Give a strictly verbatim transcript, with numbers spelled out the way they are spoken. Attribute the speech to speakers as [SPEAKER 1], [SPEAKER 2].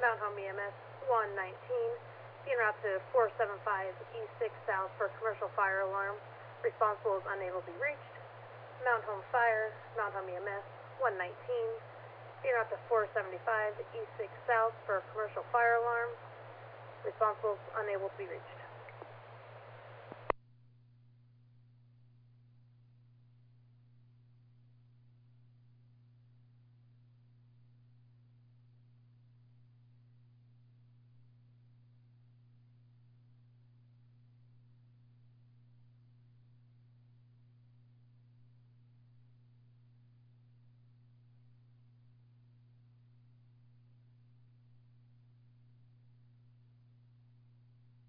[SPEAKER 1] Mountain Home E M S one nineteen, being route to four seven five E six South for commercial fire alarm. Responsible is unable to be reached. Mountain Home Fire, Mountain Home E M S one nineteen, being route to four seventy-five E six South for commercial fire alarm. Responsible is unable to be reached.